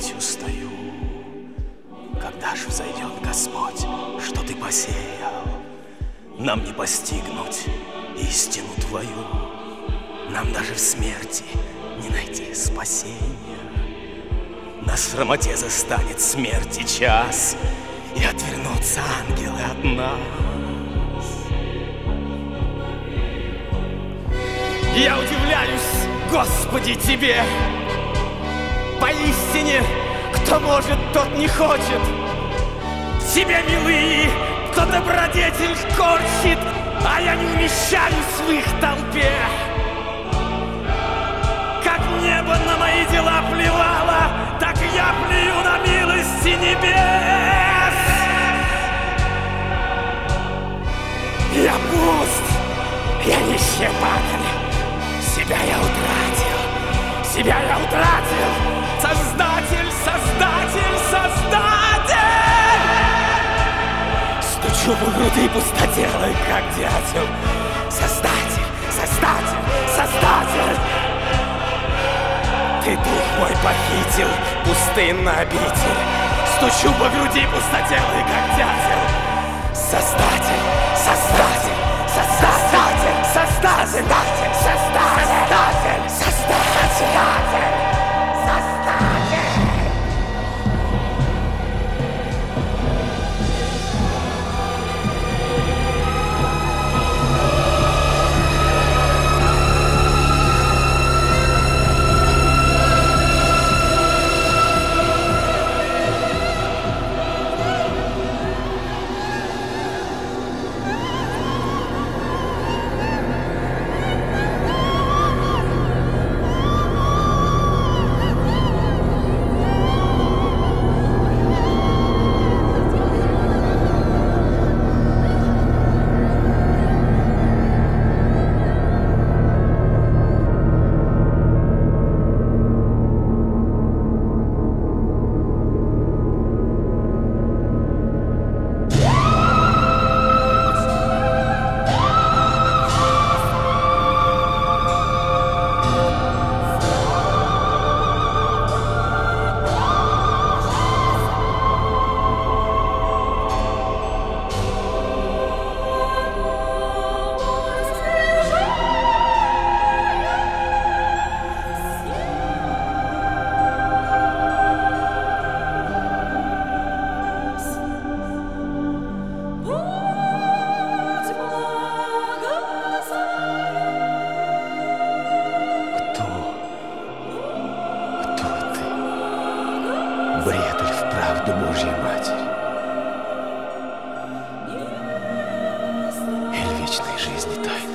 жить устаю. Когда ж взойдет Господь, что ты посеял? Нам не постигнуть истину твою, нам даже в смерти не найти спасения. На срамоте застанет смерти час, и отвернутся ангелы от нас. Я удивляюсь, Господи, Тебе. Поистине, кто может, тот не хочет. Тебе, милые, кто добродетель корчит, а я не умещаюсь в их толпе. Как небо на мои дела плевало, так я плюю на милости небес. Я пуст, я нищебака. Себя я утратил. Создатель, Создатель, Создатель! Стучу по груди пустоделой, как дятел. Создатель, Создатель, Создатель! Ты дух мой похитил, пустынно обитель. Стучу по груди пустоделой, как дятел. Создатель, Создатель, Создатель, Создатель, Создатель, Создатель, Создатель. Бред ли вправду Божья Матерь? Или вечной жизни тайна?